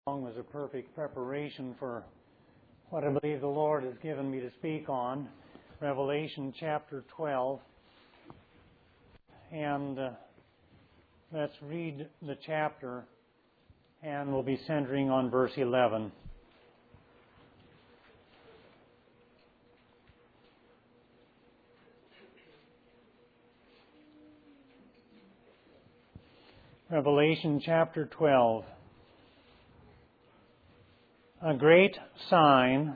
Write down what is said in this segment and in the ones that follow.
song was a perfect preparation for what I believe the Lord has given me to speak on, Revelation chapter 12. And let's read the chapter, and we'll be centering on verse 11. Revelation chapter 12. A great sign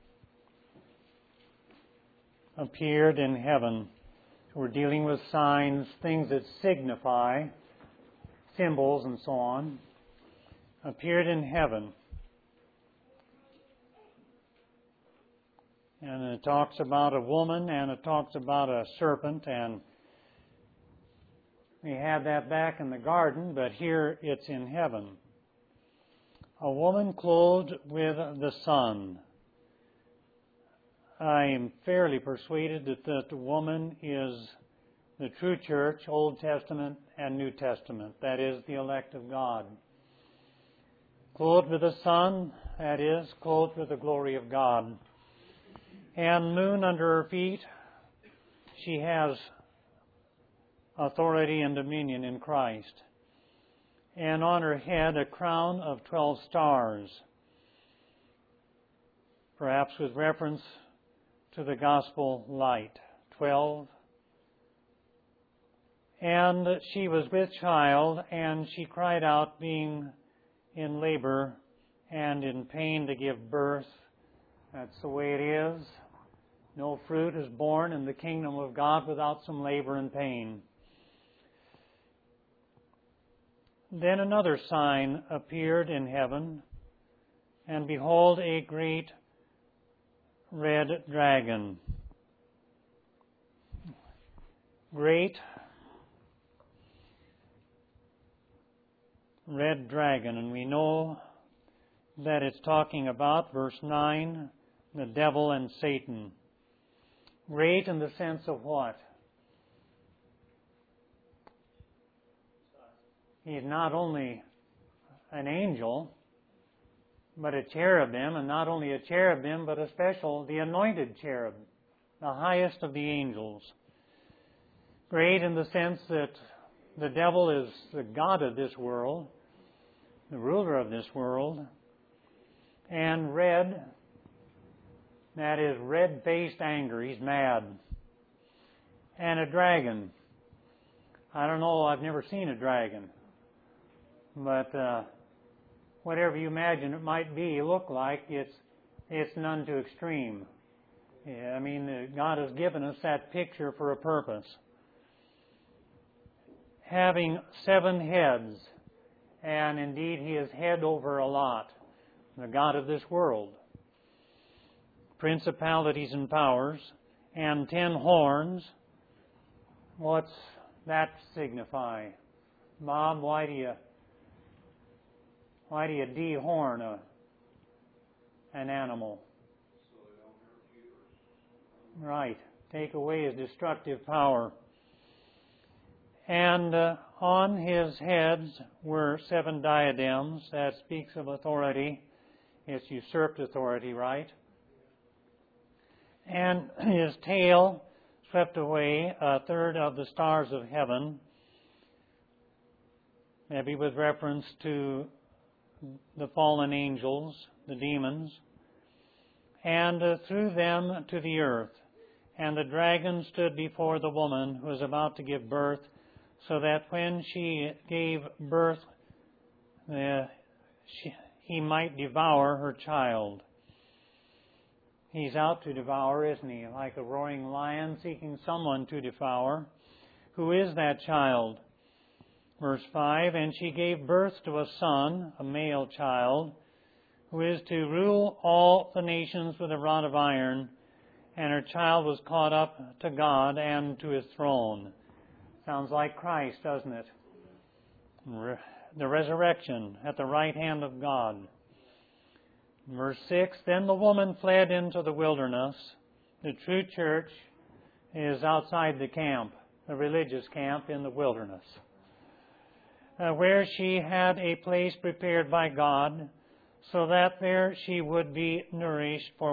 appeared in heaven. We're dealing with signs, things that signify, symbols and so on, appeared in heaven. And it talks about a woman and it talks about a serpent, and we had that back in the garden, but here it's in heaven. A woman clothed with the sun. I am fairly persuaded that the woman is the true church, Old Testament and New Testament. That is, the elect of God. Clothed with the sun, that is, clothed with the glory of God. And moon under her feet. She has authority and dominion in Christ. And on her head a crown of 12 stars, perhaps with reference to the gospel light. 12. And she was with child, and she cried out, being in labor and in pain to give birth. That's the way it is. No fruit is born in the kingdom of God without some labor and pain. Then another sign appeared in heaven, and behold, a great red dragon. Great red dragon. And we know that it's talking about, verse 9, the devil and Satan. Great in the sense of what? He's not only an angel, but a cherubim, and not only a cherubim, but the anointed cherub, the highest of the angels. Great in the sense that the devil is the god of this world, the ruler of this world, and red, that is red-faced anger, he's mad. And a dragon. I don't know, I've never seen a dragon. But whatever you imagine it might be, look like, it's none too extreme. Yeah, I mean, God has given us that picture for a purpose. Having 7 heads, and indeed he is head over a lot, the God of this world. Principalities and powers, and 10 horns. What's that signify? Bob, why do you dehorn an animal? So they don't hurt you. Right. Take away his destructive power. And on his heads were 7 diadems. That speaks of authority. It's usurped authority, right? And his tail swept away 1/3 of the stars of heaven. Maybe with reference to the fallen angels, the demons, and threw them to the earth. And the dragon stood before the woman who was about to give birth, so that when she gave birth, he might devour her child. He's out to devour, isn't he? Like a roaring lion seeking someone to devour. Who is that child? Verse 5, and she gave birth to a son, a male child, who is to rule all the nations with a rod of iron, and her child was caught up to God and to his throne. Sounds like Christ, doesn't it? The resurrection at the right hand of God. Verse 6, then the woman fled into the wilderness. The true church is outside the camp, the religious camp in the wilderness. Where she had a place prepared by God, so that there she would be nourished for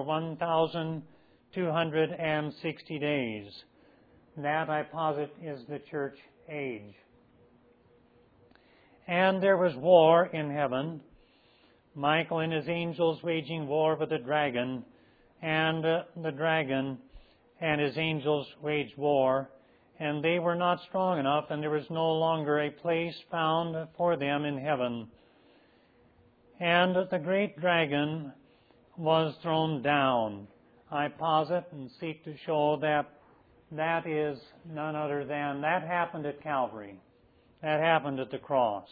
1,260 days. That, I posit, is the church age. And there was war in heaven, Michael and his angels waging war with the dragon, and the dragon and his angels waged war, and they were not strong enough, and there was no longer a place found for them in heaven. And the great dragon was thrown down. I posit and seek to show that that is none other than, that happened at Calvary. That happened at the cross.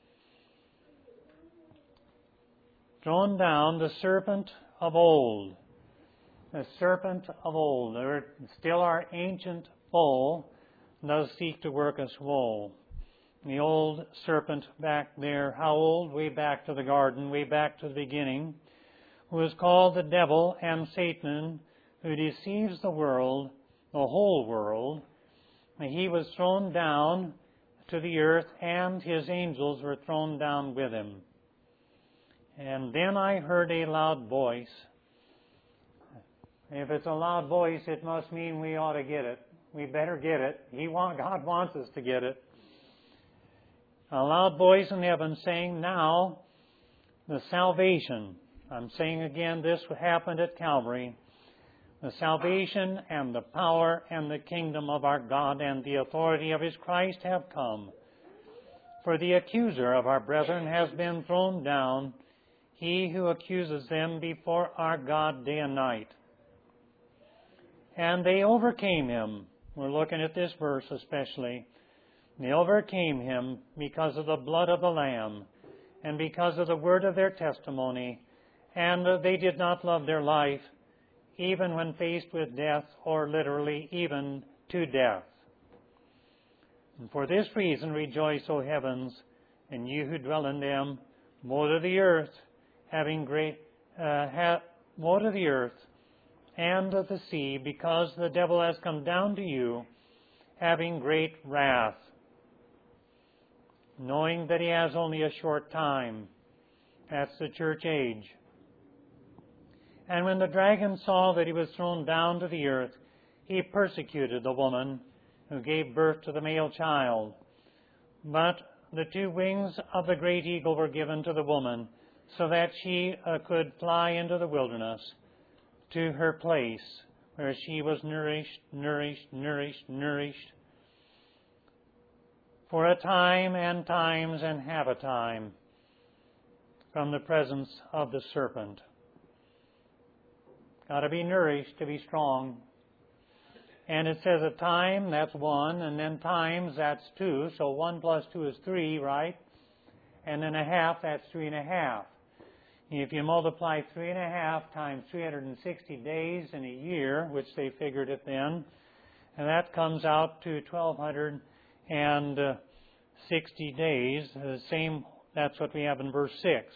Thrown down, the serpent of old. The serpent of old. Still our ancient foe does seek to work us woe. The old serpent back there, how old? Way back to the garden, way back to the beginning, who is called the devil and Satan, who deceives the world, the whole world. He was thrown down to the earth, and his angels were thrown down with him. And then I heard a loud voice. If it's a loud voice, it must mean we ought to get it. We better get it. God wants us to get it. A loud voice in heaven saying, now the salvation. I'm saying again, this happened at Calvary. The salvation and the power and the kingdom of our God and the authority of His Christ have come. For the accuser of our brethren has been thrown down, he who accuses them before our God day and night. And they overcame him. We're looking at this verse especially. They overcame him because of the blood of the Lamb and because of the word of their testimony, and they did not love their life even when faced with death, or literally even to death. And for this reason rejoice, O heavens, and you who dwell in them. Woe to the earth, woe to the earth and to the sea, because the devil has come down to you, having great wrath, knowing that he has only a short time. That's the church age. And when the dragon saw that he was thrown down to the earth, he persecuted the woman who gave birth to the male child. But the two wings of the great eagle were given to the woman, so that she could fly into the wilderness to her place, where she was nourished, for a time and times and half a time from the presence of the serpent. Got to be nourished to be strong. And it says a time, that's one, and then times, that's two. So 1 plus 2 is 3, right? And then a half, that's 3.5. If you multiply 3.5 times 360 days in a year, which they figured it then, and that comes out to 1,260 days. The same, that's what we have in verse 6,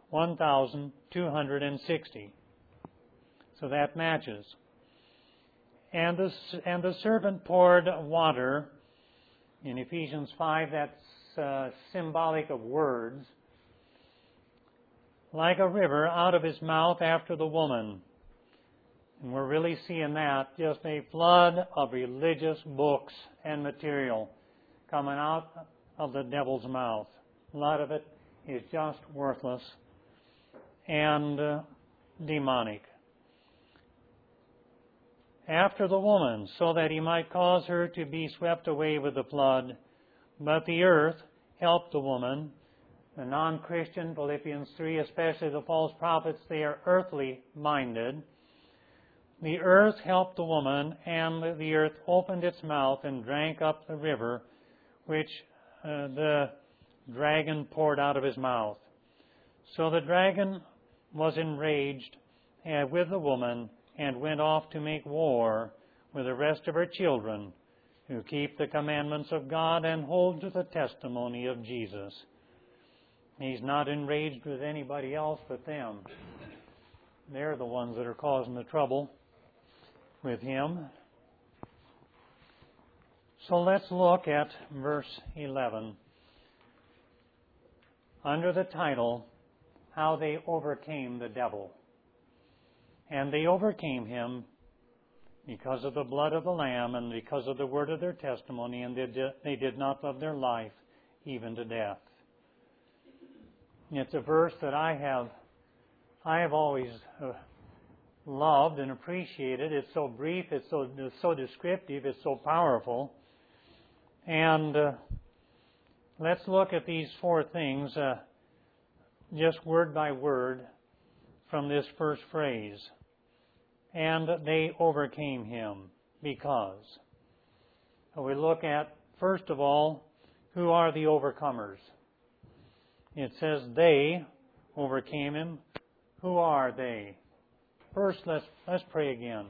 1,260. So that matches. And the serpent poured water. In Ephesians 5, that's symbolic of words. Like a river out of his mouth after the woman. And we're really seeing that, just a flood of religious books and material coming out of the devil's mouth. A lot of it is just worthless and demonic. After the woman, so that he might cause her to be swept away with the flood. But the earth helped the woman. The non-Christian, Philippians 3, especially the false prophets, they are earthly minded. The earth helped the woman, and the earth opened its mouth and drank up the river, which the dragon poured out of his mouth. So the dragon was enraged with the woman, and went off to make war with the rest of her children, who keep the commandments of God and hold to the testimony of Jesus. He's not enraged with anybody else but them. They're the ones that are causing the trouble with him. So let's look at verse 11. Under the title, how they overcame the devil. And they overcame him because of the blood of the Lamb and because of the word of their testimony, and they did not love their life even to death. It's a verse that I have always loved and appreciated. It's so brief, it's so descriptive, it's so powerful. And let's look at these four things just word by word from this first phrase. And they overcame him because. We look at, first of all, who are the overcomers? It says they overcame him. Who are they? First, let's pray again.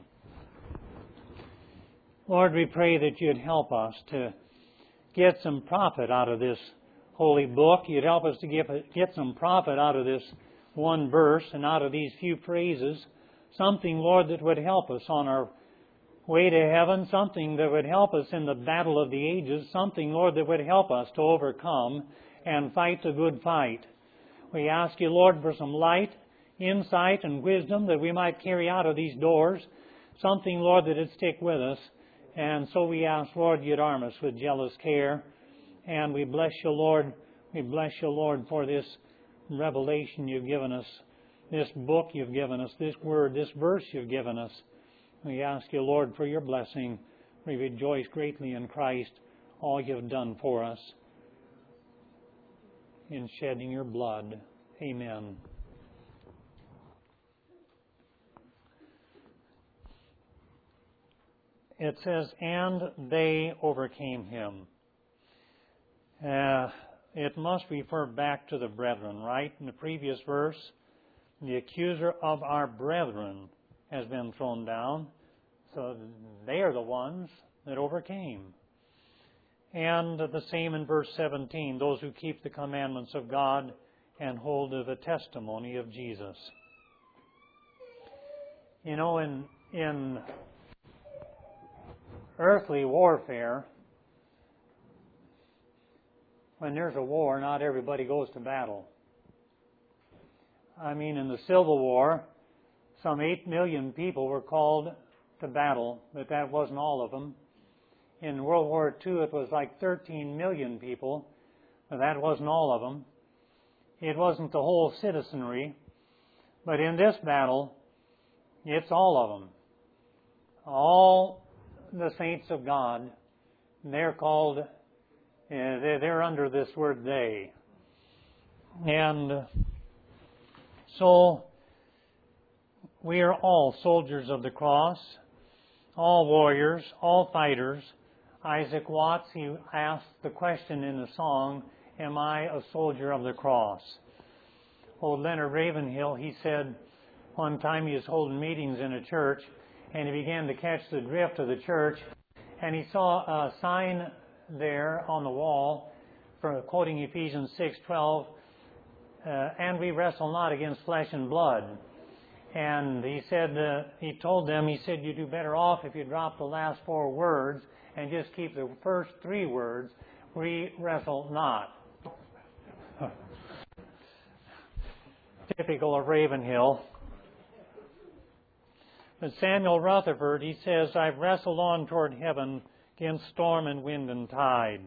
Lord, we pray that you'd help us to get some profit out of this holy book. You'd help us to get some profit out of this one verse and out of these few phrases. Something, Lord, that would help us on our way to heaven. Something that would help us in the battle of the ages. Something, Lord, that would help us to overcome and fight the good fight. We ask you, Lord, for some light, insight, and wisdom that we might carry out of these doors. Something, Lord, that would stick with us. And so we ask, Lord, you'd arm us with jealous care. And we bless you, Lord. We bless you, Lord, for this revelation you've given us, this book you've given us, this word, this verse you've given us. We ask you, Lord, for your blessing. We rejoice greatly in Christ, all you've done for us in shedding your blood. Amen. It says, and they overcame him. It must refer back to the brethren, right? In the previous verse, the accuser of our brethren has been thrown down. So they are the ones that overcame. And the same in verse 17, those who keep the commandments of God and hold to the testimony of Jesus. You know, in earthly warfare, when there's a war, not everybody goes to battle. I mean, in the Civil War, some 8 million people were called to battle, but that wasn't all of them. In World War II, it was like 13 million people, but that wasn't all of them. It wasn't the whole citizenry, but in this battle, it's all of them. All the saints of God, they're called, they're under this word they. And so we are all soldiers of the cross, all warriors, all fighters. Isaac Watts, he asked the question in the song, am I a soldier of the cross? Old Leonard Ravenhill, he said one time he was holding meetings in a church, and he began to catch the drift of the church, and he saw a sign there on the wall, for quoting Ephesians 6:12, and we wrestle not against flesh and blood. And he said, he told them, he said, you'd do better off if you drop the last 4 words and just keep the first 3 words, we wrestle not. Typical of Ravenhill. But Samuel Rutherford, he says, I've wrestled on toward heaven against storm and wind and tide.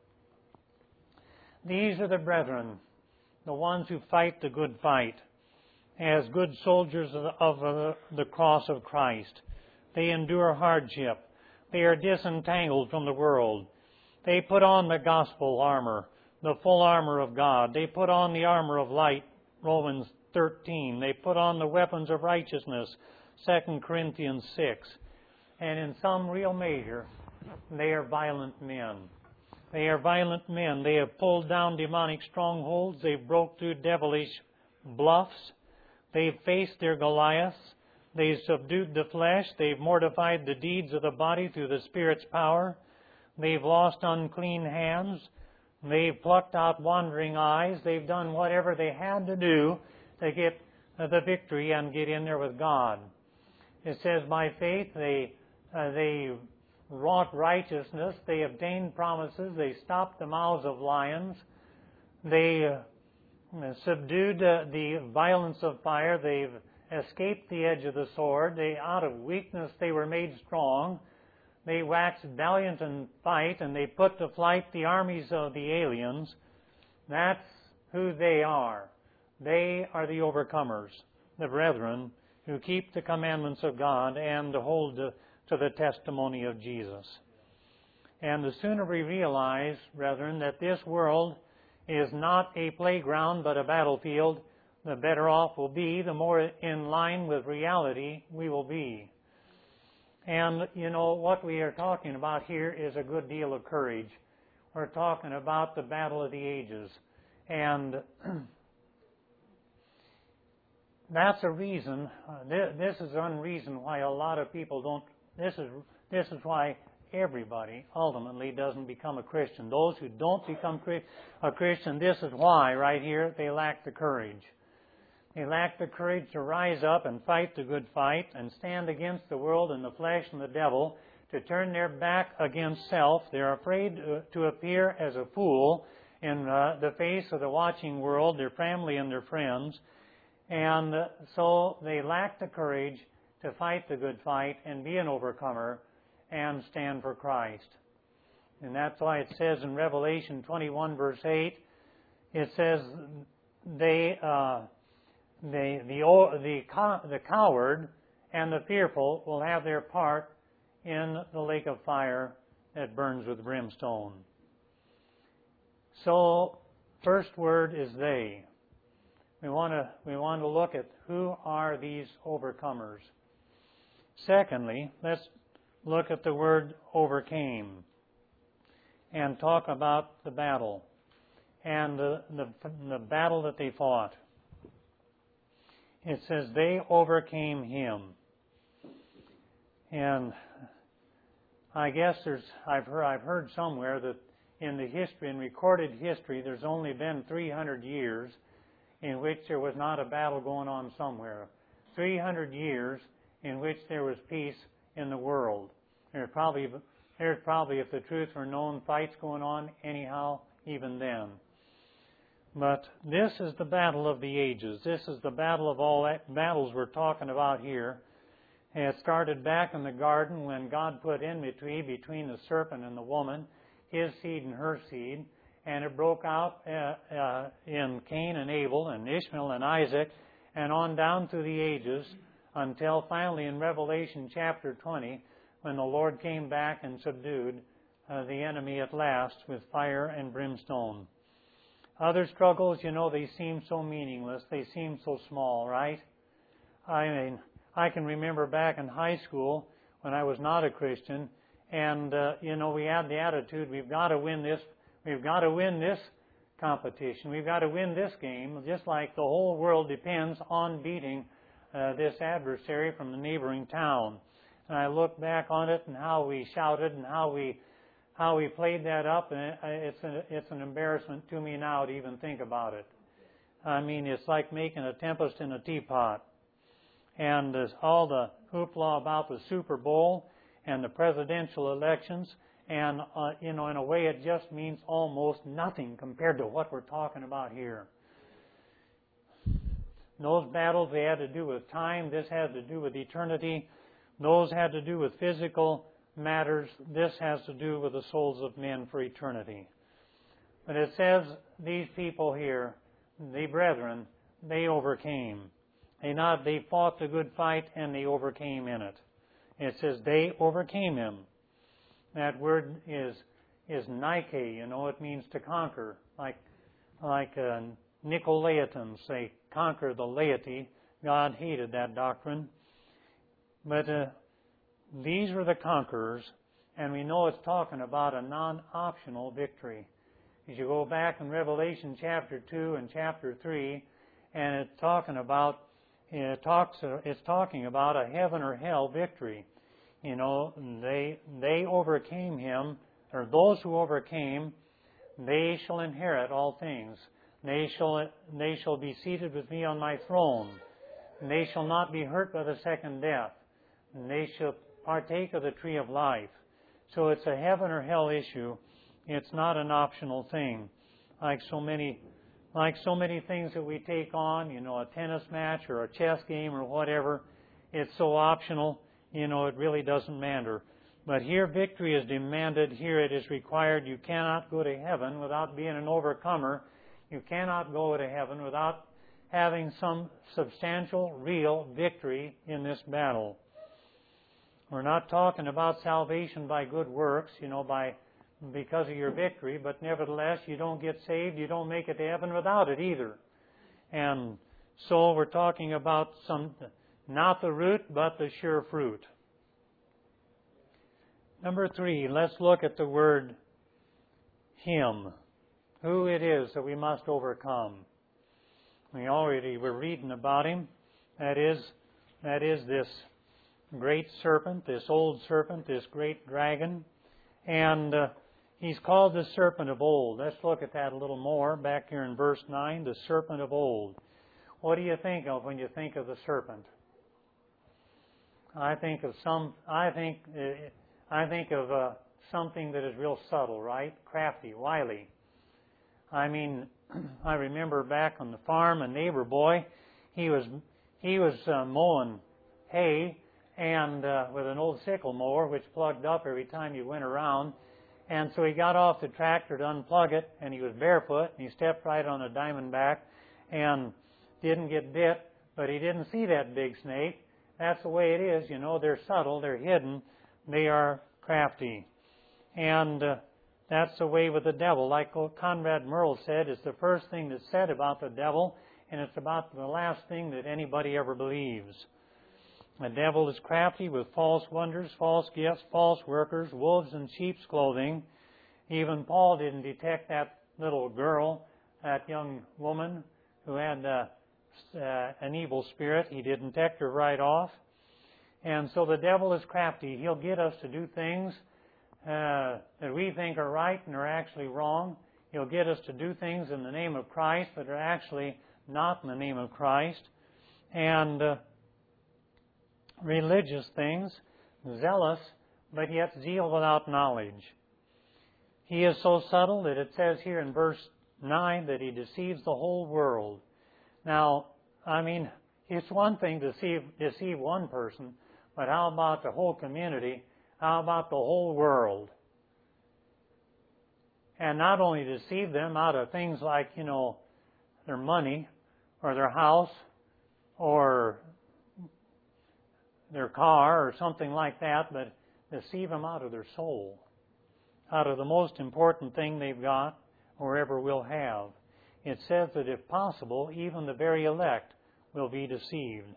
These are the brethren, the ones who fight the good fight, as good soldiers of the cross of Christ. They endure hardship. They are disentangled from the world. They put on the gospel armor, the full armor of God. They put on the armor of light, Romans 13. They put on the weapons of righteousness, 2 Corinthians 6. And in some real measure, they are violent men. They are violent men. They have pulled down demonic strongholds. They've broke through devilish bluffs. They've faced their Goliaths. They've subdued the flesh. They've mortified the deeds of the body through the Spirit's power. They've lost unclean hands. They've plucked out wandering eyes. They've done whatever they had to do to get the victory and get in there with God. It says, by faith they wrought righteousness. They obtained promises. They stopped the mouths of lions. They subdued the violence of fire. They've escaped the edge of the sword. Out of weakness they were made strong. They waxed valiant in fight, and they put to flight the armies of the aliens. That's who they are. They are the overcomers, the brethren, who keep the commandments of God and hold to the testimony of Jesus. And the sooner we realize, brethren, that this world is not a playground but a battlefield, the better off we'll be, the more in line with reality we will be. And, what we are talking about here is a good deal of courage. We're talking about the battle of the ages. And that's a reason, this is one reason why a lot of people don't, this is why everybody ultimately doesn't become a Christian. Those who don't become a Christian, this is why right here, they lack the courage. They lack the courage to rise up and fight the good fight and stand against the world and the flesh and the devil, to turn their back against self. They're afraid to appear as a fool in the face of the watching world, their family and their friends. And so they lack the courage to fight the good fight and be an overcomer and stand for Christ. And that's why it says in Revelation 21 verse 8, it says the coward and the fearful will have their part in the lake of fire that burns with brimstone. So, first word is they. We want to look at who are these overcomers. Secondly, let's look at the word overcame and talk about the battle and the battle that they fought. It says they overcame him. And I guess I've heard somewhere that in recorded history, there's only been 300 years in which there was not a battle going on somewhere. 300 years in which there was peace in the world. There's probably, if the truth were known, fights going on anyhow, even then. But this is the battle of the ages. This is the battle of all battles we're talking about here. And it started back in the garden when God put enmity between the serpent and the woman, his seed and her seed. And it broke out in Cain and Abel and Ishmael and Isaac and on down through the ages until finally in Revelation chapter 20 when the Lord came back and subdued the enemy at last with fire and brimstone. Other struggles, they seem so meaningless. They seem so small, right? I mean, I can remember back in high school when I was not a Christian and, we had the attitude, we've got to win this. We've got to win this competition. We've got to win this game, just like the whole world depends on beating this adversary from the neighboring town. And I look back on it and how we shouted and how we played that up, and it's an embarrassment to me now to even think about it. I mean, it's like making a tempest in a teapot. And there's all the hoopla about the Super Bowl and the presidential elections. And, in a way, it just means almost nothing compared to what we're talking about here. Those battles, they had to do with time. This had to do with eternity. Those had to do with physical matters. This has to do with the souls of men for eternity. But it says these people here, the brethren, they overcame. They fought the good fight and they overcame in it. It says they overcame him. That word is Nike, it means to conquer. Like Nicolaitans, they conquer the laity. God hated that doctrine. But these were the conquerors, and we know it's talking about a non-optional victory. As you go back in Revelation chapter 2 and chapter 3, and it's talking about a heaven or hell victory. They overcame him, or those who overcame, they shall inherit all things. They shall be seated with me on my throne. And they shall not be hurt by the second death. And they shall partake of the tree of life. So it's a heaven or hell issue. It's not an optional thing, like so many like so many things that we take on, a tennis match or a chess game or whatever, it's so optional, it really doesn't matter. But here victory is demanded. Here it is required. You cannot go to heaven without being an overcomer. You cannot go to heaven without having some substantial, real victory in this battle. We're not talking about salvation by good works, because of your victory, but nevertheless, you don't get saved, you don't make it to heaven without it either. And so we're talking about not the root, but the sure fruit. Number 3, let's look at the word Him. Who it is that we must overcome. We already were reading about Him. That is this great serpent, this old serpent, this great dragon. And He's called the serpent of old. Let's look at that a little more back here in verse 9, the serpent of old. What do you think of when you think of the serpent? I think of something that is real subtle, right? Crafty, wily. I mean, I remember back on the farm, a neighbor boy, he was mowing hay and with an old sickle mower which plugged up every time you went around. And so he got off the tractor to unplug it, and he was barefoot, and he stepped right on a diamondback and didn't get bit, but he didn't see that big snake. That's the way it is, they're subtle, they're hidden, they are crafty. And that's the way with the devil. Like Conrad Merle said, it's the first thing that's said about the devil, and it's about the last thing that anybody ever believes. The devil is crafty with false wonders, false gifts, false workers, wolves in sheep's clothing. Even Paul didn't detect that little girl, that young woman who had an evil spirit. He didn't detect her right off. And so the devil is crafty. He'll get us to do things that we think are right and are actually wrong. He'll get us to do things in the name of Christ that are actually not in the name of Christ. And religious things, zealous, but yet zeal without knowledge. He is so subtle that it says here in verse 9 that he deceives the whole world. Now, it's one thing to deceive one person, but how about the whole community? How about the whole world? And not only deceive them out of things like, their money or their house or their car or something like that, but deceive them out of their soul, out of the most important thing they've got or ever will have. It says that if possible, even the very elect will be deceived.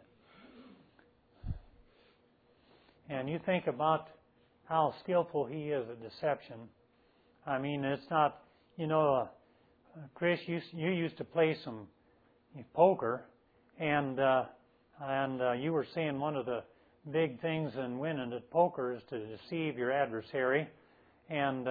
And you think about how skillful he is at deception. It's not, Chris, you used to play some poker, and you were saying one of the big things in winning at poker is to deceive your adversary. And,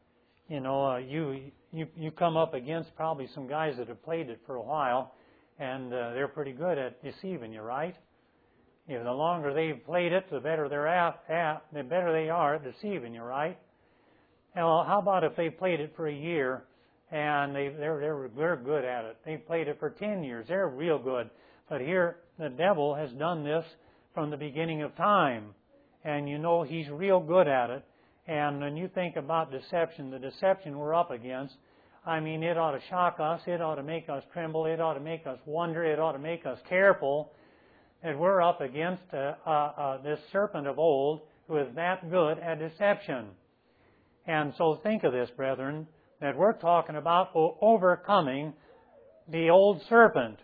you come up against probably some guys that have played it for a while, and they're pretty good at deceiving you, right? The longer they've played it, the better the better they are at deceiving you, right? Well, how about if they played it for a year and they're good at it? They've played it for 10 years. They're real good. But here, the devil has done this from the beginning of time. And he's real good at it. And when you think about deception, the deception we're up against, it ought to shock us. It ought to make us tremble. It ought to make us wonder. It ought to make us careful that we're up against this serpent of old who is that good at deception. And so think of this, brethren, that we're talking about overcoming the old serpent.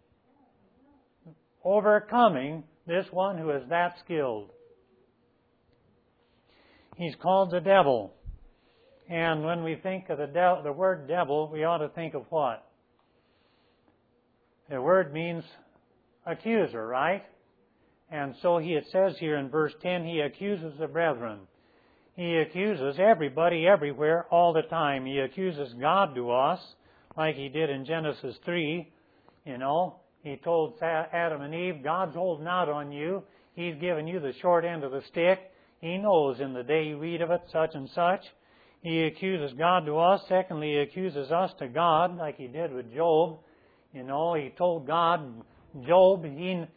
Overcoming this one who is that skilled. He's called the devil. And when we think of the word devil, we ought to think of what? The word means accuser, right? And so it says here in verse 10, he accuses the brethren. He accuses everybody, everywhere, all the time. He accuses God to us, like he did in Genesis 3. He told Adam and Eve, God's holding out on you. He's giving you the short end of the stick. He knows in the day you read of it, such and such. He accuses God to us. Secondly, he accuses us to God, like he did with Job. You know, he told God, Job, he's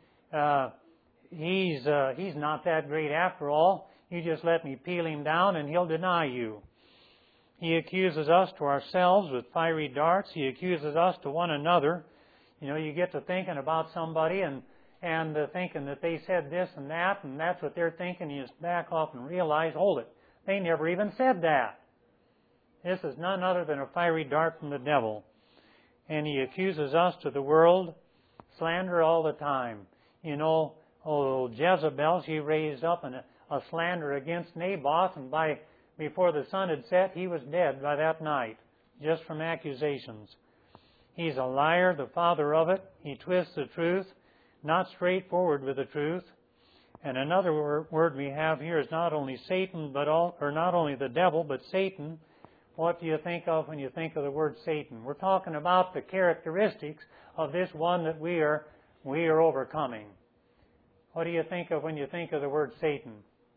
not that great after all. You just let me peel him down and he'll deny you. He accuses us to ourselves with fiery darts. He accuses us to one another. You know, you get to thinking about somebody and thinking that they said this and that's what they're thinking. You just back off and realize, hold it, they never even said that. This is none other than a fiery dart from the devil. And he accuses us to the world, slander all the time. You know, Jezebel, she raised up a slander against Naboth, and before the sun had set, he was dead by that night, just from accusations. He's a liar, the father of it. He twists the truth, not straightforward with the truth. And another word we have here is not only Satan, not only the devil, but Satan. What do you think of when you think of the word Satan? We're talking about the characteristics of this one that we are overcoming. What do you think of when you think of the word Satan?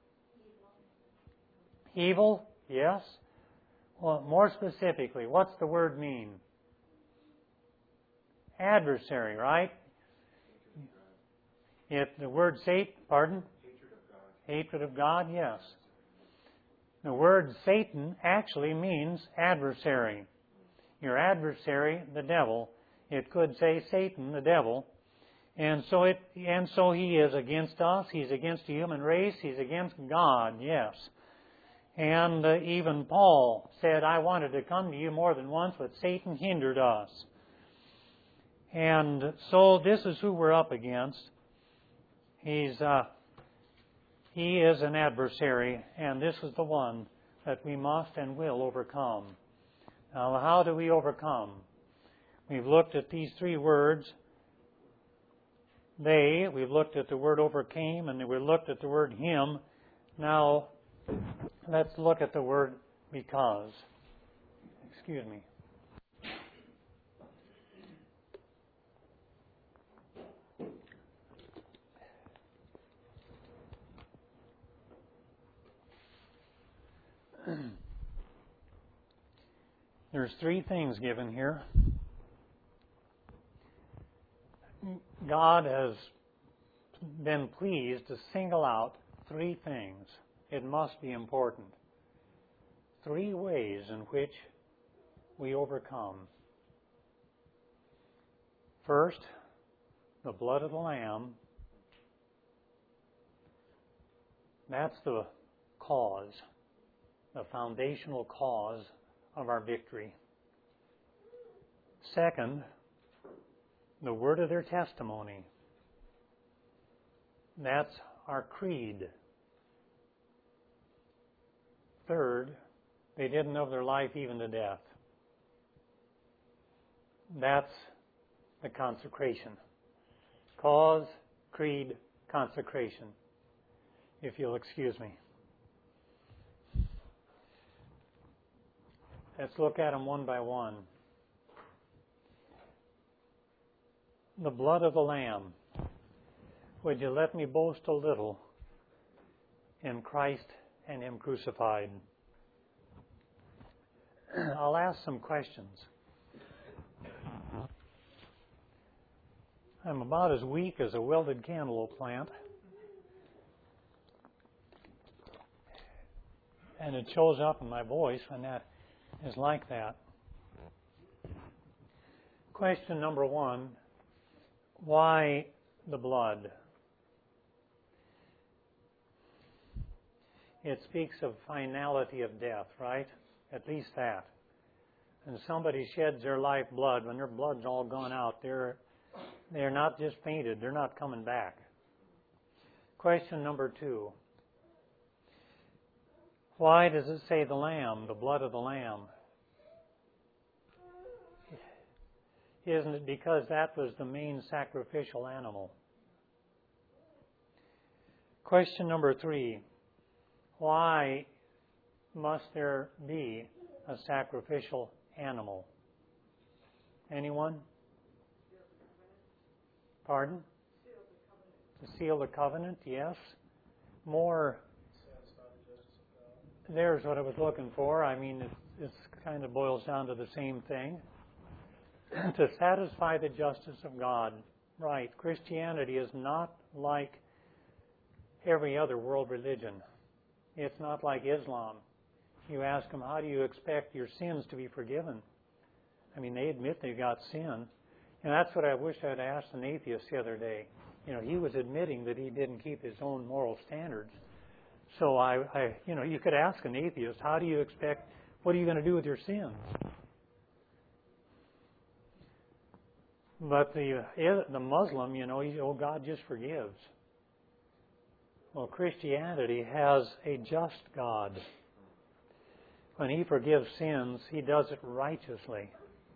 Evil, yes. Well, more specifically, what's the word mean? Adversary, right? The word Satan, pardon? Hatred of God. Hatred of God, yes. The word Satan actually means adversary. Your adversary, the devil. It could say Satan, the devil. And so he is against us. He's against the human race. He's against God, yes. And even Paul said, I wanted to come to you more than once, but Satan hindered us. And so this is who we're up against. He is an adversary, and this is the one that we must and will overcome. Now, how do we overcome? We've looked at these three words. We've looked at the word overcame, and we looked at the word him. Now, let's look at the word because. Excuse me. There's three things given here. God has been pleased to single out three things. It must be important. Three ways in which we overcome. First, the blood of the Lamb. That's the cause, the foundational cause of our victory. Second, the word of their testimony. That's our creed. Third, they didn't love their life even to death. That's the consecration. Cause, creed, consecration. If you'll excuse me. Let's look at them one by one. The blood of the Lamb. Would you let me boast a little in Christ and Him crucified? I'll ask some questions. I'm about as weak as a wilted cantaloupe plant. And it shows up in my voice when that is like that. Question number one, why the blood? It speaks of finality of death, right? At least that. And somebody sheds their life blood, when their blood's all gone out, they're not just fainted, they're not coming back. Question number two, why does it say the Lamb, the blood of the Lamb? Isn't it because that was the main sacrificial animal? Question number three, why must there be a sacrificial animal? Anyone? Pardon? To seal the covenant, yes. More. There's what I was looking for. I mean, it kind of boils down to the same thing. to satisfy the justice of God. Right. Christianity is not like every other world religion. It's not like Islam. You ask them, how do you expect your sins to be forgiven? I mean, they admit they've got sin. And that's what I wish I'd asked an atheist the other day. You know, he was admitting that he didn't keep his own moral standards. So you could ask an atheist, how do you expect, what are you going to do with your sins? But the Muslim, God just forgives. Well, Christianity has a just God. When He forgives sins, He does it righteously.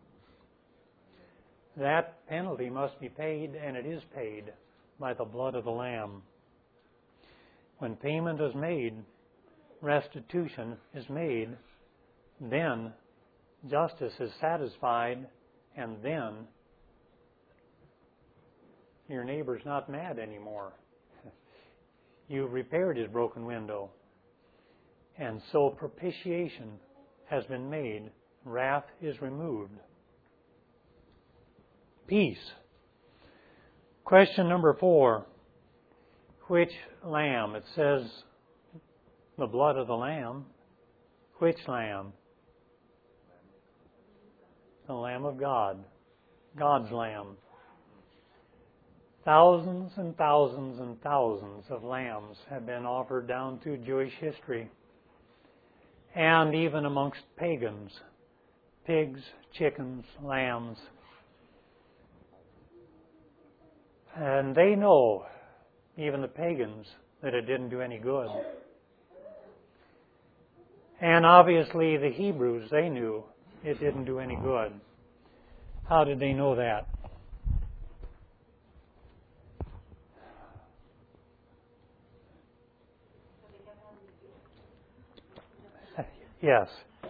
That penalty must be paid, and it is paid by the blood of the Lamb. When payment is made, restitution is made, then justice is satisfied, and then your neighbor's not mad anymore. You've repaired his broken window. And so propitiation has been made. Wrath is removed. Peace. Question number 4. Which lamb? It says the blood of the Lamb. Which lamb? The Lamb of God. God's Lamb. Thousands and thousands and thousands of lambs have been offered down through Jewish history. And even amongst pagans. Pigs, chickens, lambs. And they know, even the pagans, that it didn't do any good. And obviously the Hebrews, they knew it didn't do any good. How did they know that? Yes.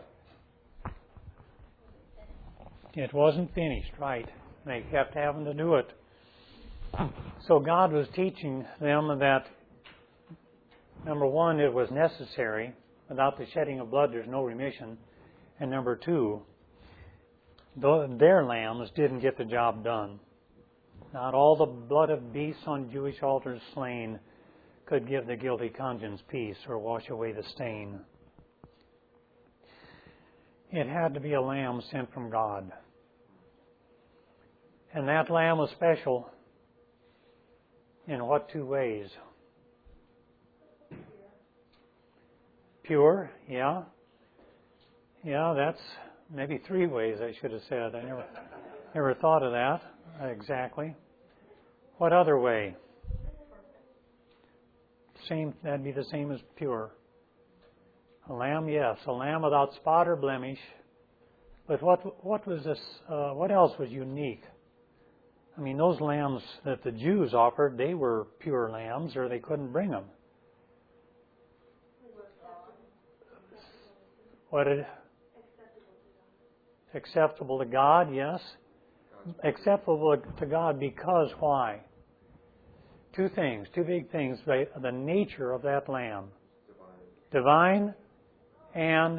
It wasn't finished, right. They kept having to do it. So God was teaching them that, number 1, it was necessary. Without the shedding of blood, there's no remission. And number 2, their lambs didn't get the job done. Not all the blood of beasts on Jewish altars slain could give the guilty conscience peace or wash away the stain. It had to be a lamb sent from God. And that lamb was special in what 2 ways? Pure, yeah. Yeah, that's maybe 3 ways I should have said. I never thought of that exactly. What other way? That'd be the same as pure. A lamb, yes. A lamb without spot or blemish. But what was this? What else was unique? I mean, those lambs that the Jews offered, they were pure lambs, or they couldn't bring them. Acceptable to God, yes. Acceptable to God because why? 2 things, 2 big things. The nature of that lamb. Divine and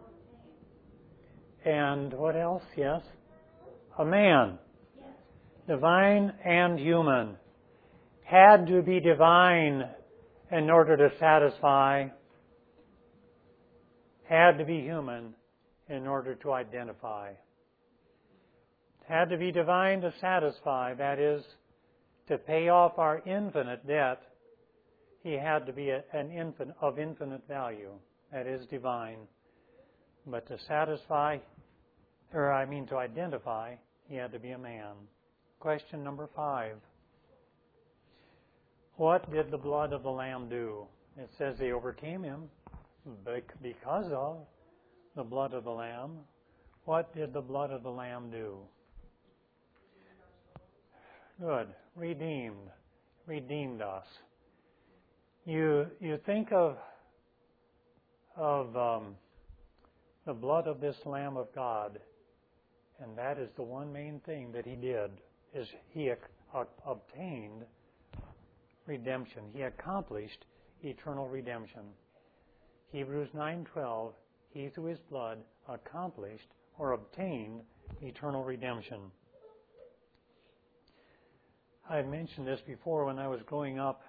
what else? Yes? A man. Divine and human. Had to be divine in order to satisfy. Had to be human in order to identify. Had to be divine to satisfy, that is, to pay off our infinite debt. He had to be an infant of infinite value, that is divine. But to satisfy, to identify, he had to be a man. Question number 5. What did the blood of the Lamb do? It says they overcame him because of the blood of the Lamb. What did the blood of the Lamb do? Good. Redeemed us. You think of the blood of this Lamb of God, and that is the one main thing that he did, is he obtained redemption. He accomplished eternal redemption. Hebrews 9:12, he through his blood accomplished or obtained eternal redemption. I mentioned this before when I was growing up.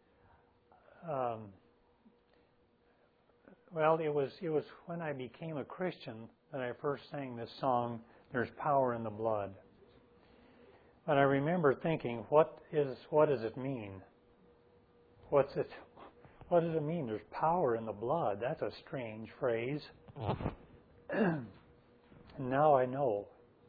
Well, it was when I became a Christian that I first sang this song, "There's Power in the Blood." But I remember thinking, what does it mean? What does it mean? There's power in the blood. That's a strange phrase. And now I know.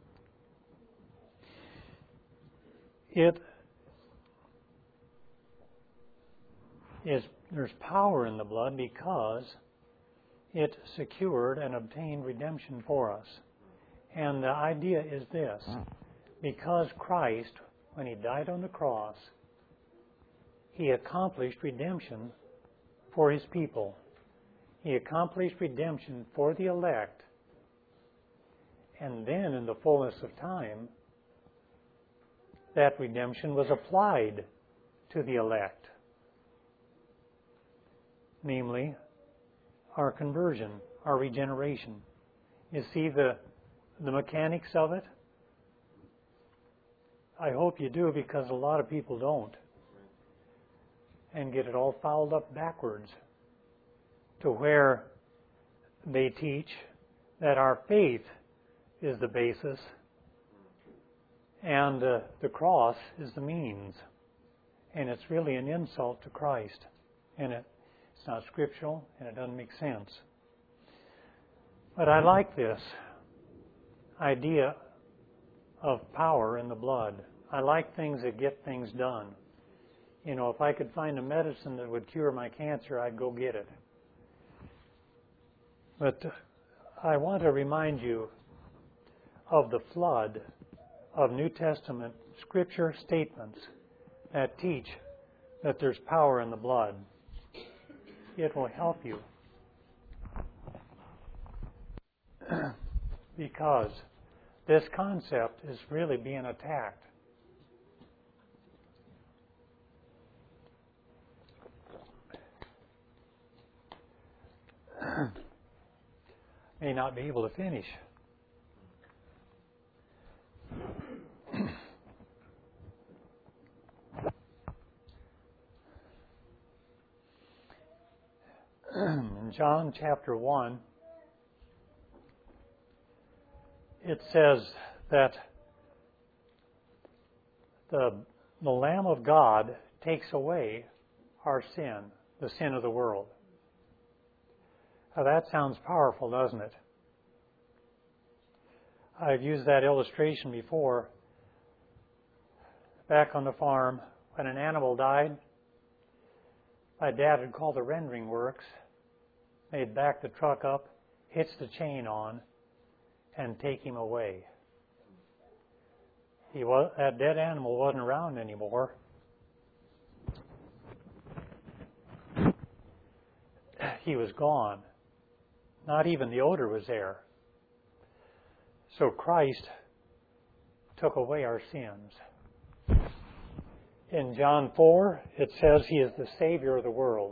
There's power in the blood because it secured and obtained redemption for us. And the idea is this: because Christ, when He died on the cross, He accomplished redemption for His people. He accomplished redemption for the elect. And then, in the fullness of time, that redemption was applied to the elect. Namely, our conversion, our regeneration. You see the mechanics of it? I hope you do, because a lot of people don't, and get it all fouled up backwards to where they teach that our faith is the basis and the cross is the means. And it's really an insult to Christ. And it's not scriptural, and it doesn't make sense. But I like this idea of power in the blood. I like things that get things done. You know, if I could find a medicine that would cure my cancer, I'd go get it. But I want to remind you of the flood of New Testament scripture statements that teach that there's power in the blood. It will help you. Because this concept is really being attacked. May not be able to finish. In John chapter 1, it says that the Lamb of God takes away our sin, the sin of the world. Now that sounds powerful, doesn't it? I've used that illustration before. Back on the farm, when an animal died, my dad would call the rendering works. They'd back the truck up, hitch the chain on, and take him away. That dead animal wasn't around anymore. He was gone. Not even the odor was there. So Christ took away our sins. In John 4, it says He is the Savior of the world.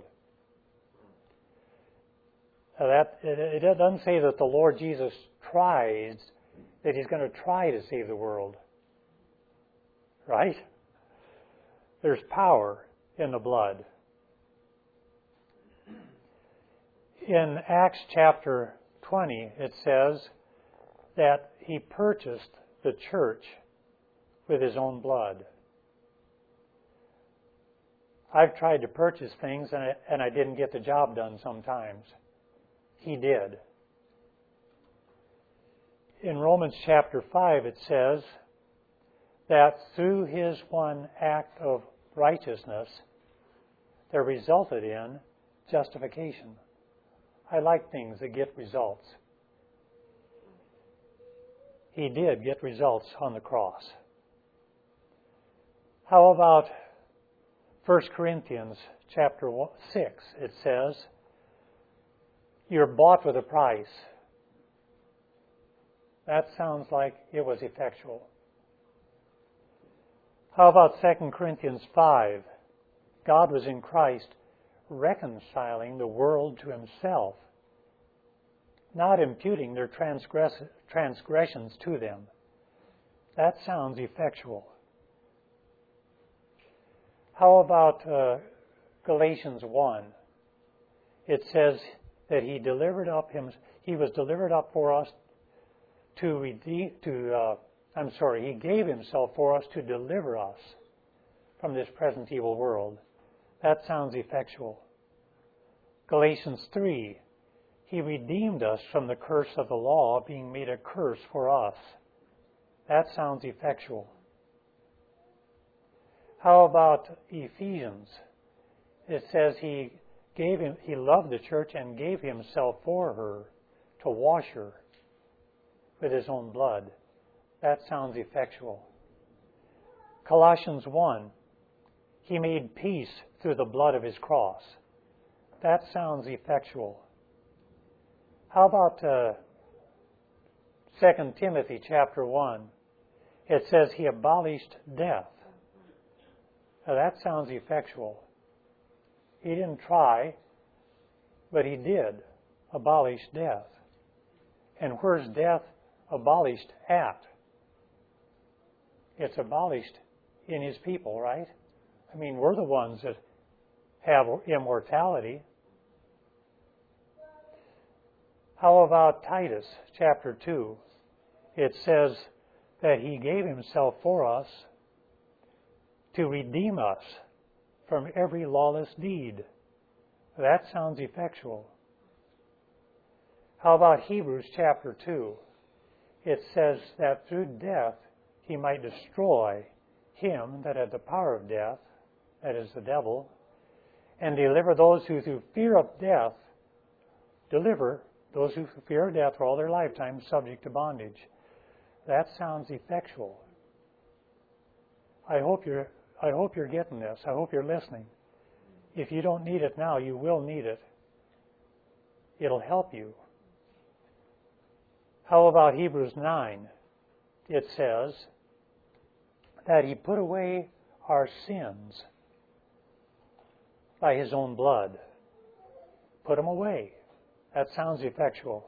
It doesn't say that the Lord Jesus tries, that He's going to try to save the world. Right? There's power in the blood. In Acts chapter 20, it says that He purchased the church with His own blood. I've tried to purchase things and I didn't get the job done sometimes. He did. In Romans chapter 5, it says that through His one act of righteousness, there resulted in justification. I like things that get results. He did get results on the cross. How about 1 Corinthians chapter 6? It says, you're bought with a price. That sounds like it was effectual. How about 2 Corinthians 5? God was in Christ reconciling the world to Himself, not imputing their transgressions to them. That sounds effectual. How about Galatians 1? It says that He was delivered up for us He gave Himself for us to deliver us from this present evil world. That sounds effectual. Galatians 3, He redeemed us from the curse of the law, being made a curse for us. That sounds effectual. How about Ephesians? It says He loved the church and gave Himself for her to wash her with His own blood. That sounds effectual. Colossians 1, He made peace through the blood of His cross. That sounds effectual. How about 2 Timothy chapter 1? It says He abolished death. Now that sounds effectual. He didn't try, but He did abolish death. And where's death abolished at? It's abolished in His people, right? I mean, we're the ones that have immortality. How about Titus chapter 2? It says that He gave Himself for us to redeem us from every lawless deed. That sounds effectual. How about Hebrews chapter 2? It says that through death He might destroy him that had the power of death, that is the devil, and deliver those who through fear of death, for all their lifetime subject to bondage. That sounds effectual. I hope you're getting this. I hope you're listening. If you don't need it now, you will need it. It'll help you. How about Hebrews 9? It says that He put away our sins by His own blood. Put them away. That sounds effectual.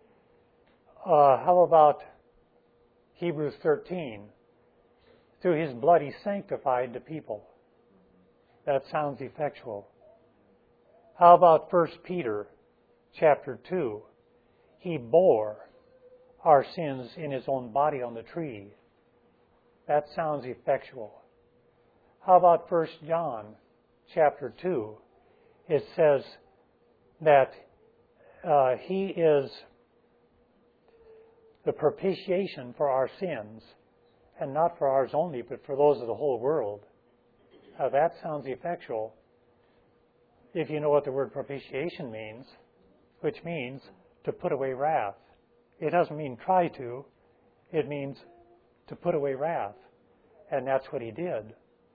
How about Hebrews 13? Through His blood He sanctified the people. That sounds effectual. How about 1 Peter chapter 2? He bore our sins in His own body on the tree. That sounds effectual. How about 1 John chapter 2? It says that He is the propitiation for our sins, and not for ours only, but for those of the whole world. That sounds effectual if you know what the word propitiation means, which means to put away wrath. It doesn't mean try to. It means to put away wrath. And that's what He did.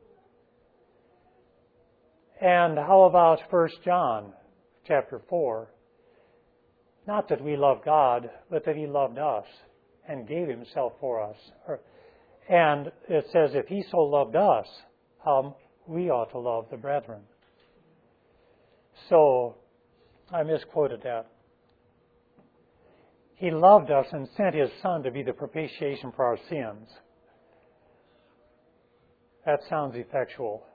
And how about 1 John chapter 4? Not that we love God, but that He loved us and gave Himself for us. And it says, if He so loved us, we ought to love the brethren. So, I misquoted that. He loved us and sent His Son to be the propitiation for our sins. That sounds effectual.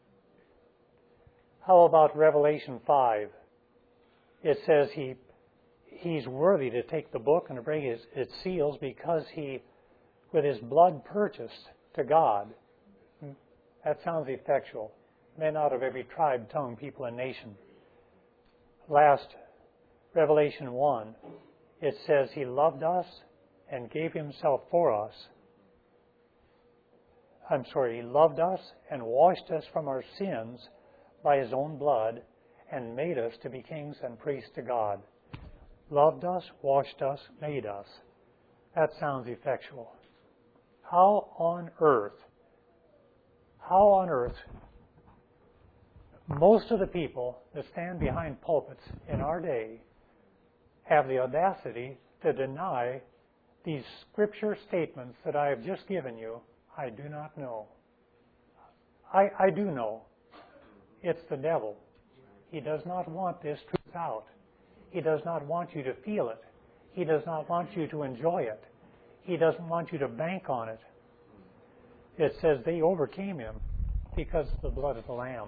How about Revelation 5? It says He's worthy to take the book and to break its seals because He, with His blood, purchased to God. That sounds effectual. Men out of every tribe, tongue, people, and nation. Last, Revelation 1. It says He loved us and gave Himself for us. He loved us and washed us from our sins by His own blood and made us to be kings and priests to God. Loved us, washed us, made us. That sounds effectual. How on earth, most of the people that stand behind pulpits in our day have the audacity to deny these scripture statements that I have just given you? I do not know. I do know. It's the devil. He does not want this truth out. He does not want you to feel it. He does not want you to enjoy it. He doesn't want you to bank on it. It says they overcame Him Because of the blood of the Lamb.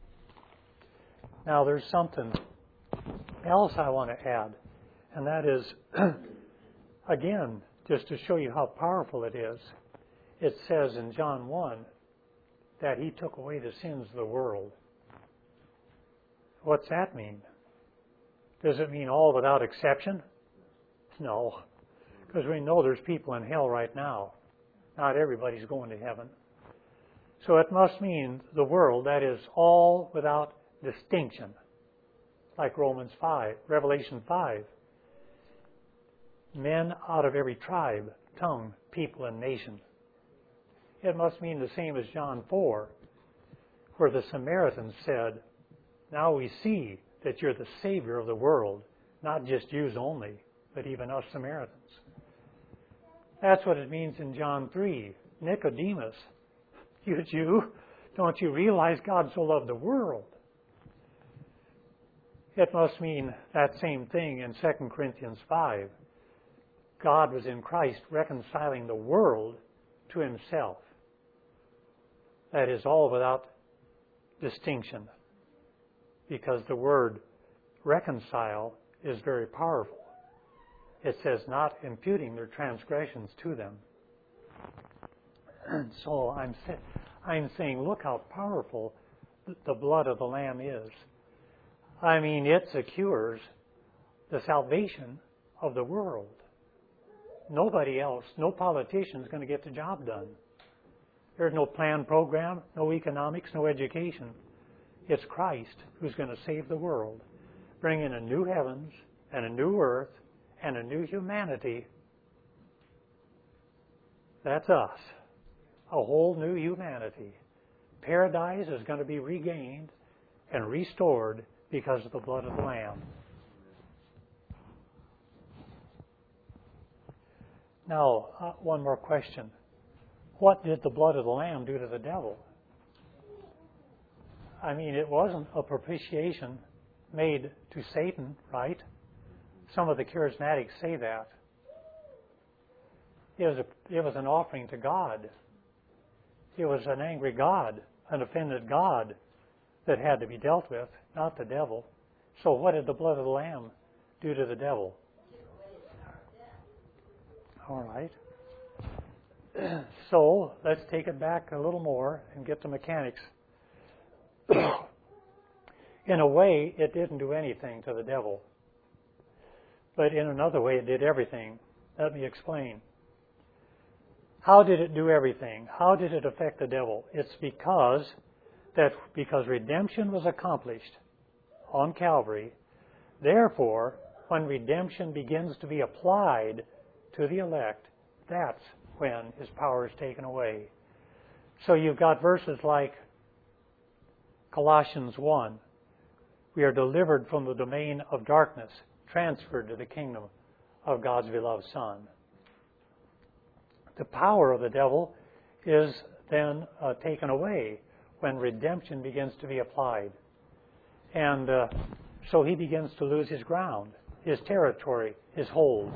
Now there's something else I want to add, and that is, again, just to show you how powerful it is, it says in John 1 that He took away the sins of the world. What's that mean? Does it mean all without exception? No, because we know there's people in hell right now. Not everybody's going to heaven. So it must mean the world, that is all without distinction. Like Revelation 5. Men out of every tribe, tongue, people, and nation. It must mean the same as John 4, where the Samaritans said, now we see that you're the Savior of the world, not just Jews only, but even us Samaritans. That's what it means in John 3. Nicodemus, you Jew, don't you realize God so loved the world? It must mean that same thing in 2 Corinthians 5. God was in Christ reconciling the world to Himself. That is all without distinction. Because the word reconcile is very powerful. It says not imputing their transgressions to them. And so I'm saying, look how powerful the blood of the Lamb is. I mean, it secures the salvation of the world. Nobody else, no politician is going to get the job done. There's no plan, program, no economics, no education. It's Christ who's going to save the world, bring in a new heavens and a new earth and a new humanity. That's us. A whole new humanity. Paradise is going to be regained and restored because of the blood of the Lamb. Now, one more question. What did the blood of the Lamb do to the devil? I mean, it wasn't a propitiation made to Satan, right? Some of the charismatics say that. It was an offering to God. It was an angry God, an offended God that had to be dealt with, not the devil. So what did the blood of the Lamb do to the devil? All right. So let's take it back a little more and get to mechanics. In a way, it didn't do anything to the devil. But in another way, it did everything. Let me explain. How did it do everything? How did it affect the devil? It's because redemption was accomplished on Calvary. Therefore, when redemption begins to be applied to the elect, that's when his power is taken away. So you've got verses like Colossians 1. We are delivered from the domain of darkness, transferred to the kingdom of God's beloved Son. The power of the devil is then taken away when redemption begins to be applied. And so he begins to lose his ground, his territory, his hold.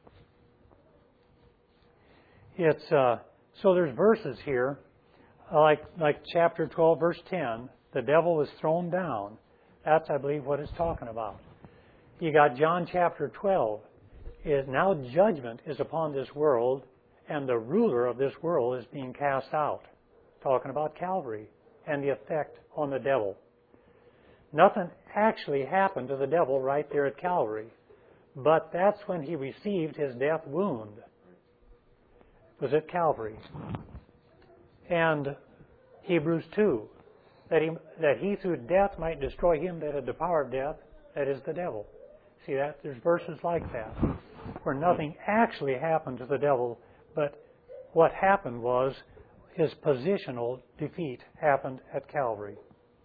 So there's verses here, like chapter 12, verse 10, the devil was thrown down. That's, I believe, what it's talking about. You got John chapter 12. Now judgment is upon this world, and the ruler of this world is being cast out. Talking about Calvary and the effect on the devil. Nothing actually happened to the devil right there at Calvary, but that's when he received his death wound. It was at Calvary. And Hebrews 2, that he through death might destroy him that had the power of death, that is the devil. See that? There's verses like that, where nothing actually happened to the devil, but what happened was his positional defeat happened at Calvary.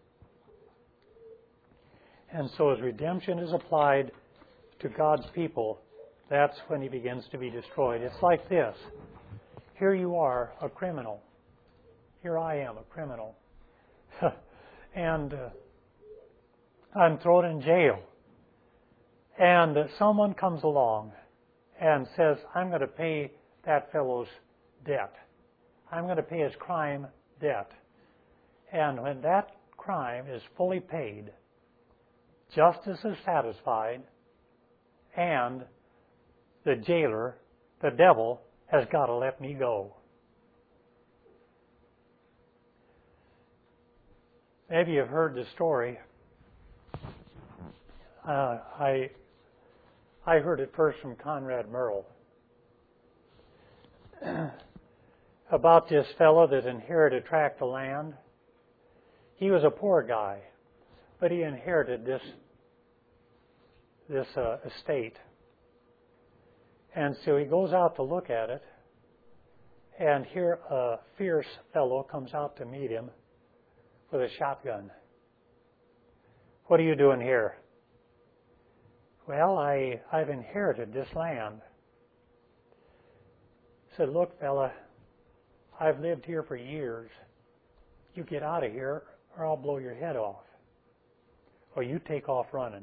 And so as redemption is applied to God's people, that's when he begins to be destroyed. It's like this. Here you are, a criminal. Here I am, a criminal. And I'm thrown in jail. And someone comes along and says, I'm going to pay that fellow's debt. I'm going to pay his crime debt. And when that crime is fully paid, justice is satisfied, and the jailer, the devil, has got to let me go. Maybe you've heard the story. I heard it first from Conrad Merle about this fellow that inherited a tract of land. He was a poor guy, but he inherited this estate. And so he goes out to look at it, and here a fierce fellow comes out to meet him with a shotgun. What are you doing here? Well, I've inherited this land. He said, look, fella, I've lived here for years. You get out of here or I'll blow your head off. Or you take off running.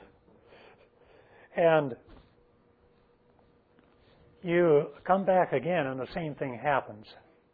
And you come back again and the same thing happens.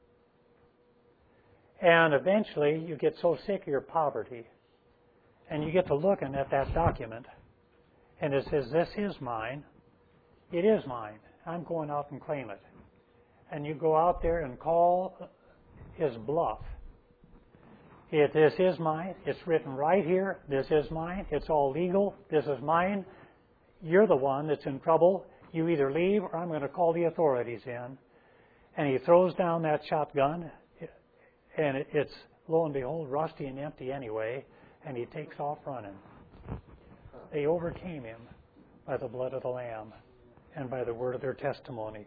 And eventually you get so sick of your poverty and you get to looking at that document and it says, this is mine. It is mine. I'm going out and claim it. And you go out there and call his bluff. This is mine. It's written right here. This is mine. It's all legal. This is mine. You're the one that's in trouble. You either leave or I'm going to call the authorities in. And he throws down that shotgun, and it's, lo and behold, rusty and empty anyway, and he takes off running. They overcame him by the blood of the Lamb and by the word of their testimony.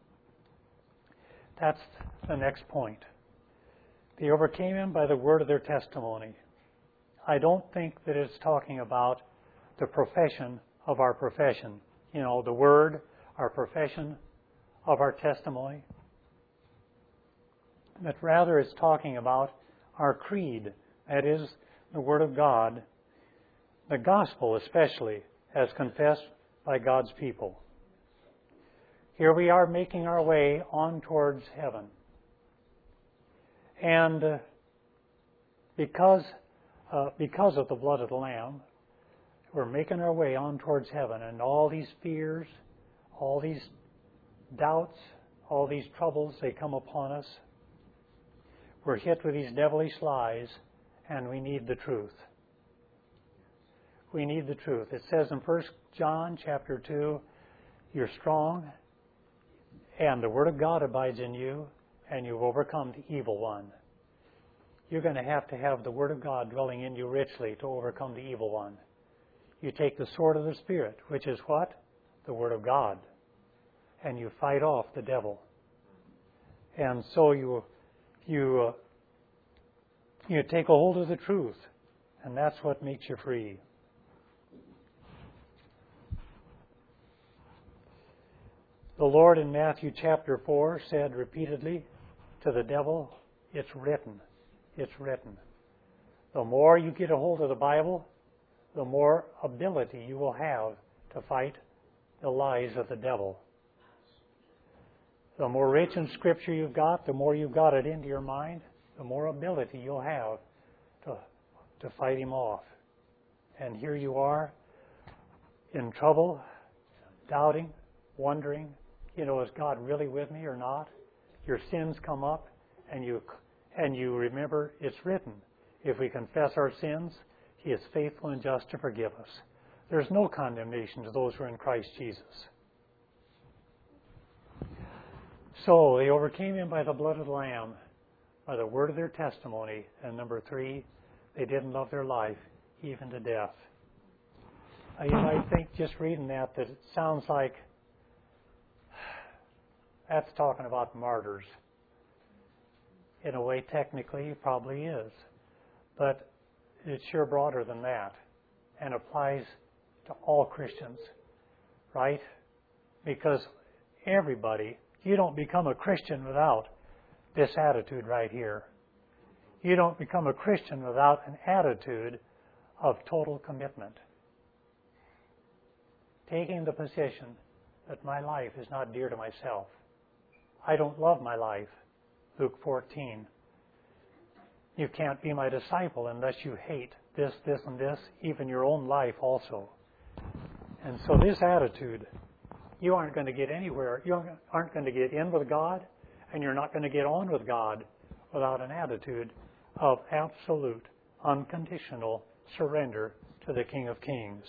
That's the next point. They overcame him by the word of their testimony. I don't think that it's talking about the profession of our profession. You know, the word, our profession of our testimony. But rather it's talking about our creed. That is, the Word of God, the gospel especially, as confessed by God's people. Here we are making our way on towards heaven. And because of the blood of the Lamb, we're making our way on towards heaven. And all these fears, all these doubts, all these troubles, they come upon us. We're hit with these devilish lies, and we need the truth. We need the truth. It says in 1 John chapter 2, you're strong, and the Word of God abides in you, and you've overcome the evil one. You're going to have the Word of God dwelling in you richly to overcome the evil one. You take the sword of the Spirit, which is what? The Word of God. And you fight off the devil. And so you take a hold of the truth, and that's what makes you free. The Lord in Matthew chapter 4 said repeatedly to the devil, it's written. It's written. The more you get a hold of the Bible, the more ability you will have to fight the lies of the devil. The more rich in Scripture you've got, the more you've got it into your mind, the more ability you'll have to fight him off. And here you are in trouble, doubting, wondering, is God really with me or not? Your sins come up, and you remember it's written. If we confess our sins, He is faithful and just to forgive us. There's no condemnation to those who are in Christ Jesus. So they overcame him by the blood of the Lamb, by the word of their testimony, and number 3, they didn't love their life even to death. You might think, just reading that it sounds like that's talking about martyrs. In a way, technically, it probably is. But it's sure broader than that and applies to all Christians, right? Because everybody, you don't become a Christian without this attitude right here. You don't become a Christian without an attitude of total commitment. Taking the position that my life is not dear to myself. I don't love my life, Luke 14. You can't be my disciple unless you hate this, this, and this, even your own life also. And so this attitude, you aren't going to get anywhere. You aren't going to get in with God, and you're not going to get on with God without an attitude of absolute, unconditional surrender to the King of Kings.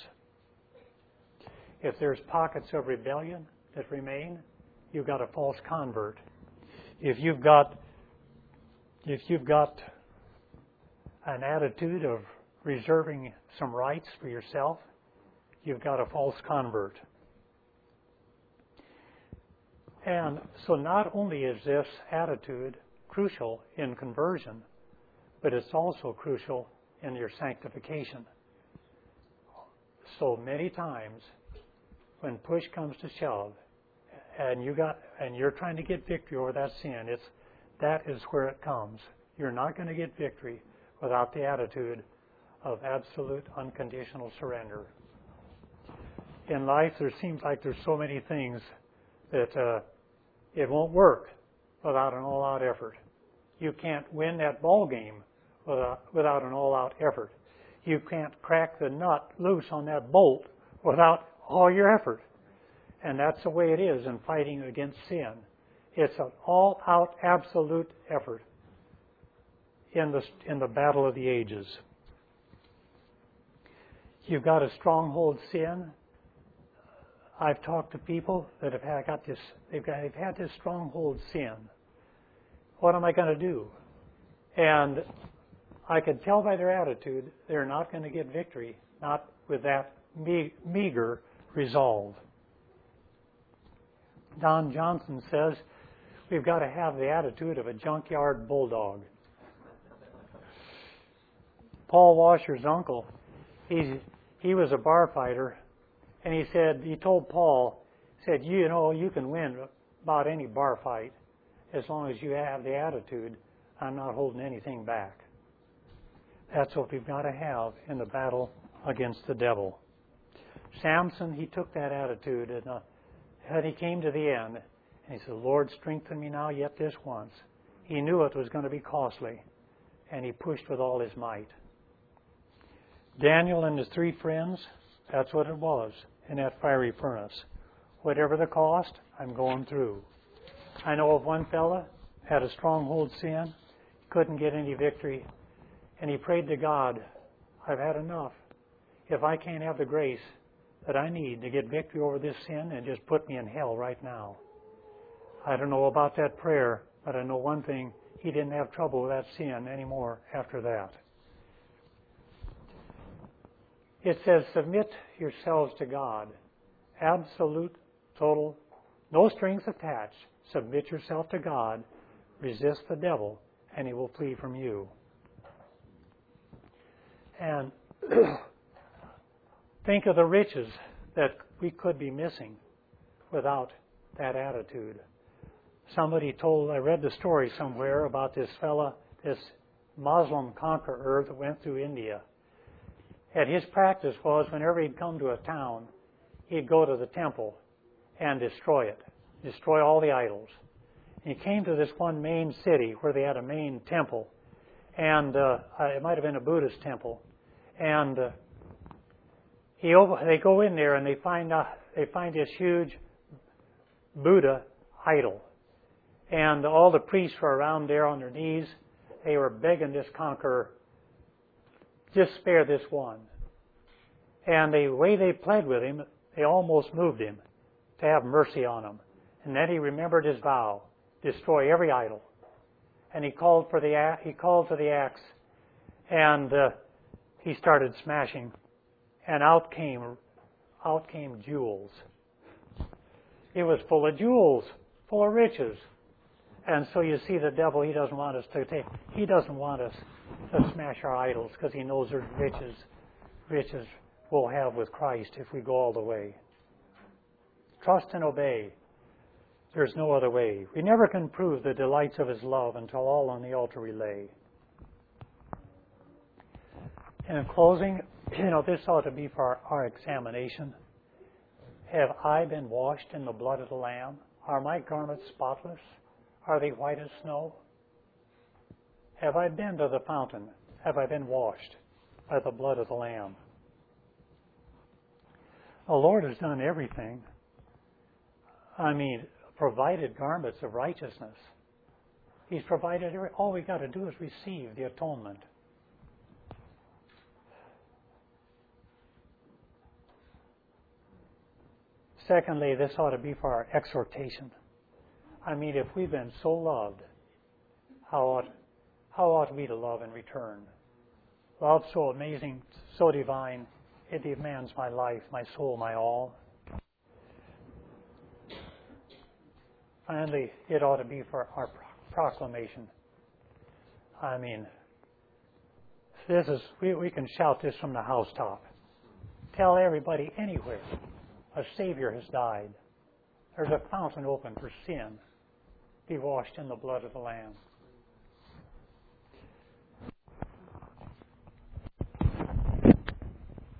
If there's pockets of rebellion that remain, you've got a false convert. If you've got an attitude of reserving some rights for yourself, you've got a false convert. And so not only is this attitude crucial in conversion, but it's also crucial in your sanctification. So many times when push comes to shove and you're trying to get victory over that sin, that is where it comes. You're not going to get victory without the attitude of absolute unconditional surrender. In life, there seems like there's so many things that it won't work without an all-out effort. You can't win that ball game without an all-out effort. You can't crack the nut loose on that bolt without all your effort. And that's the way it is in fighting against sin. It's an all-out absolute effort in the battle of the ages. You've got a stronghold sin. I've talked to people that have they've had this stronghold sin. What am I going to do? And I could tell by their attitude they're not going to get victory, not with that meager resolve. Don Johnson says we've got to have the attitude of a junkyard bulldog. Paul Washer's uncle, he was a bar fighter, and he told Paul, you can win about any bar fight as long as you have the attitude, I'm not holding anything back. That's what we've got to have in the battle against the devil. Samson, he took that attitude, and he came to the end, and he said, Lord, strengthen me now yet this once. He knew it was going to be costly, and he pushed with all his might. Daniel and his 3 friends, that's what it was in that fiery furnace. Whatever the cost, I'm going through. I know of one fella, had a stronghold sin, couldn't get any victory, and he prayed to God, I've had enough. If I can't have the grace that I need to get victory over this sin, and just put me in hell right now. I don't know about that prayer, but I know one thing, he didn't have trouble with that sin anymore after that. It says, submit yourselves to God. Absolute, total, no strings attached. Submit yourself to God. Resist the devil, and he will flee from you. And think of the riches that we could be missing without that attitude. I read the story somewhere about this fella, this Muslim conqueror that went through India. And his practice was whenever he'd come to a town, he'd go to the temple and destroy it, destroy all the idols. And he came to this one main city where they had a main temple, and it might have been a Buddhist temple. And they go in there and they find this huge Buddha idol, and all the priests were around there on their knees. They were begging this conqueror, just spare this one. And the way they pled with him, they almost moved him to have mercy on him. And then he remembered his vow, destroy every idol. And he called to the axe, and he started smashing. And out came jewels. It was full of jewels, full of riches. And so you see, the devil, he doesn't want us to smash our idols, because he knows there's riches we'll have with Christ if we go all the way. Trust and obey. There's no other way. We never can prove the delights of his love until all on the altar we lay. And in closing, this ought to be for our examination. Have I been washed in the blood of the Lamb? Are my garments spotless? Are they white as snow? Have I been to the fountain? Have I been washed by the blood of the Lamb? The Lord has done everything. Provided garments of righteousness. He's provided all we got to do is receive the atonement. Secondly, this ought to be for our exhortation. If we've been so loved, how ought we to love in return? Love so amazing, so divine, it demands my life, my soul, my all. Finally, it ought to be for our proclamation. We can shout this from the housetop. Tell everybody anywhere, a Savior has died. There's a fountain open for sin. Be washed in the blood of the Lamb.